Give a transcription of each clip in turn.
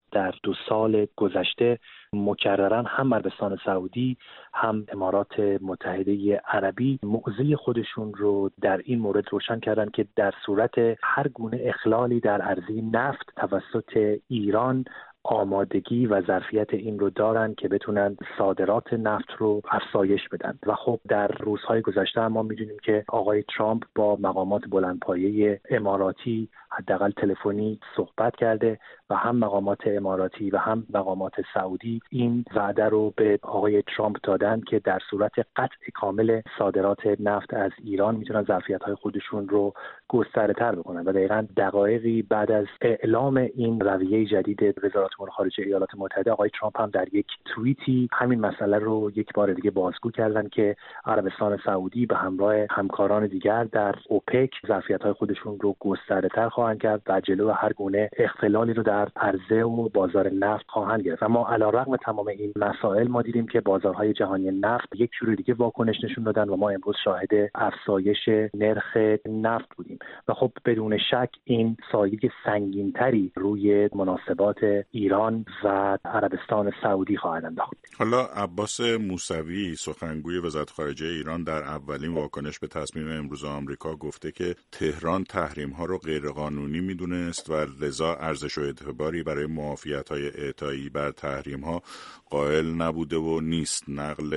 در 2 سال گذشته مکررن هم عربستان سعودی هم امارات متحده عربی موضع خودشون رو در این مورد روشن کردن که در صورت هر گونه اخلالی در عرضه نفت توسط ایران آمادگی و ظرفیت این رو دارن که بتونن صادرات نفت رو افزایش بدن. و خب در روزهای گذشته ما می‌دونیم که آقای ترامپ با مقامات بلندپایه اماراتی حداقل تلفنی صحبت کرده و هم مقامات اماراتی و هم مقامات سعودی این وعده رو به آقای ترامپ دادن که در صورت قطع کامل صادرات نفت از ایران میتونن ظرفیت‌های خودشون رو گستره‌تر بکنن. و دقیقاً دقایقی بعد از اعلام این رویه جدید وزارت امور خارجه ایالات متحده، آقای ترامپ هم در یک توییتی همین مسئله رو یک بار دیگه بازگو کردن که عربستان سعودی به همراه همکاران دیگر در اوپک ظرفیت‌های خودشون رو گستره‌تر خواهند کرد و جلو هر گونه اختلالی رو در عرضه و بازار نفت خواهند گرفت. اما علیرغم تمام این مسائل ما دیدیم که بازارهای جهانی نفت یک جور دیگه واکنش نشون دادن و ما امروز شاهد افزایش نرخ نفت بودیم و خب بدون شک این سایه سنگین‌تری روی مناسبات ایران و عربستان سعودی خواهد انداخت. حالا عباس موسوی سخنگوی وزارت خارجه ایران در اولین واکنش به تصمیم امروز آمریکا گفته که تهران تحریم‌ها رو غیرقانونی می‌دونست و لذا ارزش و اعتباری برای معافیت‌های اعطایی بر تحریم‌ها قائل نبوده و نیست. نقل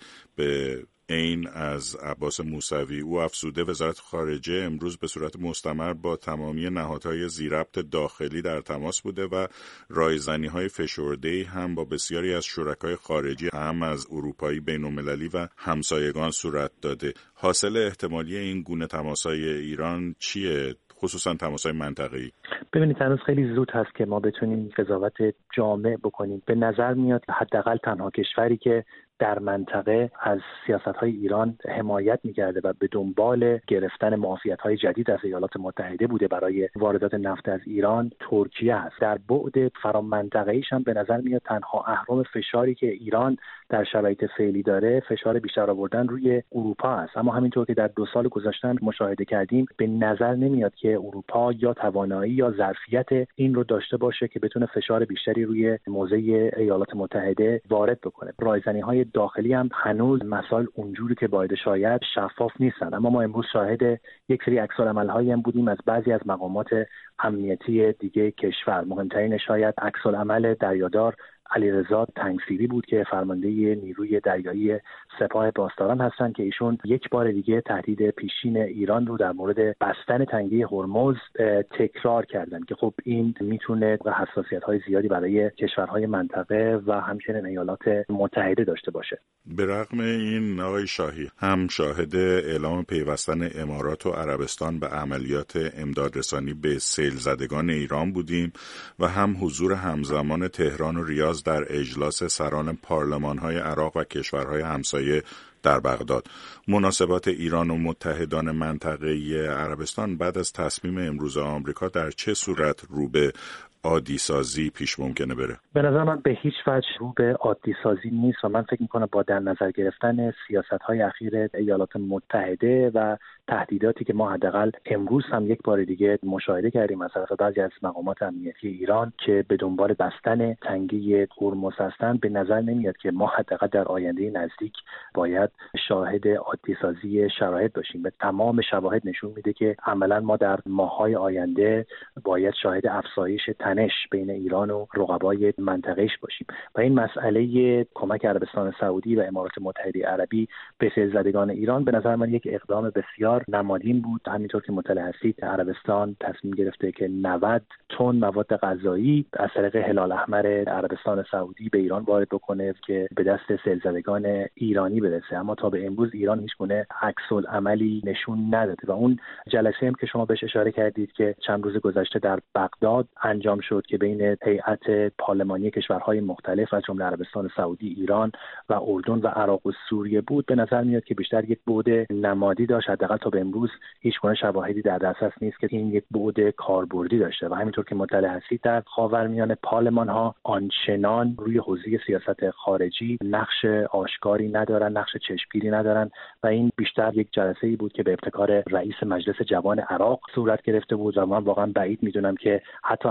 به این از عباس موسوی. او افزوده وزارت خارجه امروز به صورت مستمر با تمامی نهادهای ذی‌ربط داخلی در تماس بوده و رایزنی‌های فشرده‌ای هم با بسیاری از شرکای خارجی هم از اروپایی، بین‌المللی و همسایگان صورت داده. حاصل احتمالی این گونه تماس‌های ایران چیه؟ خصوصا تماس‌های منطقه‌ای. ببینید هنوز خیلی زود هست که ما بتونیم قضاوت جامع بکنیم. به نظر میاد حداقل تنها کشوری که در منطقه از سیاست‌های ایران حمایت می‌کرده و به دنبال گرفتن معافیت‌های جدید از ایالات متحده بوده برای واردات نفت از ایران ترکیه است. در بعد فرامنطقه‌ایش هم به نظر میاد تنها اهرم فشاری که ایران در شرایط فعلی داره فشار بیشتر آوردن روی اروپا است. اما همینطور که در 2 سال گذشته مشاهده کردیم به نظر نمیاد که اروپا یا توانایی یا ظرفیت این رو داشته باشه که بتونه فشار بیشتری روی موضع ایالات متحده وارد بکنه. رایزنی‌های داخلی هم هنوز مسائل اونجوری که باید شاید شفاف نیستن. اما ما امروز شاهد یک سری عکس‌العمل‌هایی هم بودیم از بعضی از مقامات امنیتی دیگه کشور. مهمترین شاید عکس‌العمل دریادار علیرضا تنگسیری بود که فرمانده نیروی دریایی سپاه پاسداران هستند که ایشون یک بار دیگه تهدید پیشین ایران رو در مورد بستن تنگه هرمز تکرار کردن که خب این میتونه حساسیت‌های زیادی برای کشورهای منطقه و همچنین ایالات متحده داشته باشه. به رغم این آقای شاهی هم شاهد اعلام پیوستن امارات و عربستان به عملیات امدادرسانی به سیل زدگان ایران بودیم و هم حضور همزمان تهران و ریاض در اجلاس سران پارلمان‌های عراق و کشورهای همسایه در بغداد. مناسبات ایران و متحدان منطقه‌ای عربستان بعد از تصمیم امروز آمریکا در چه صورت رو به عادی سازی پیش ممکنه بره؟ به نظر من به هیچ وجه رو به عادی سازی نیست و من فکر می‌کنم با در نظر گرفتن سیاست‌های اخیر ایالات متحده و تهدیداتی که ما حداقل امروز هم یک بار دیگه مشاهده کردیم از طرف بعضی از مقامات امنیتی ایران که به دنبال بستن تنگه هرمز هستند، به نظر نمیاد که ما حداقل در آینده نزدیک باید شاهد عادی سازی شرایط باشیم. به تمام شواهد نشون میده که عملاً ما در ماه‌های آینده باید شاهد افزایش تنش بین ایران و رقبای منطقه‌ایش باشیم و این مسئله کمک عربستان سعودی و امارات متحده عربی به سیل زدگان ایران به نظر من یک اقدام بسیار نمادین بود. همینطور که مطلع هستید عربستان تصمیم گرفته که 90 تن مواد غذایی از طریق هلال احمر عربستان سعودی به ایران وارد بکنه که به دست سیل زدگان ایرانی برسه. اما تا به امروز ایران هیچ گونه عکس‌العملی نشون نداده و اون جلسه هم که شما بهش اشاره کردید که چند روز گذشته در بغداد انجام شد که بین هیئت پارلمانی کشورهای مختلف از جمله عربستان سعودی، ایران و اردن و عراق و سوریه بود، به نظر میاد که بیشتر یک بعد نمادی داشت. حداقل تا به امروز هیچ گونه شواهدی در دسترس نیست که این یک بعد کاربردی داشته و همینطور که مطلع هستید در خاورمیانه پارلمان‌ها آنچنان روی حوزه سیاست خارجی نقش آشکاری ندارن، نقش چشمگیری ندارن و این بیشتر یک جلسه‌ای بود که به ابتکار رئیس مجلس جوان عراق صورت گرفته بود و من واقعا بعید میدونم که حتی از حاشیه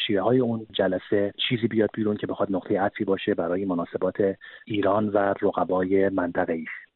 حاشیه‌های اون جلسه چیزی بیاد بیرون که بخواد نقطه عطفی باشه برای مناسبات ایران و رقبای منطقه‌ای.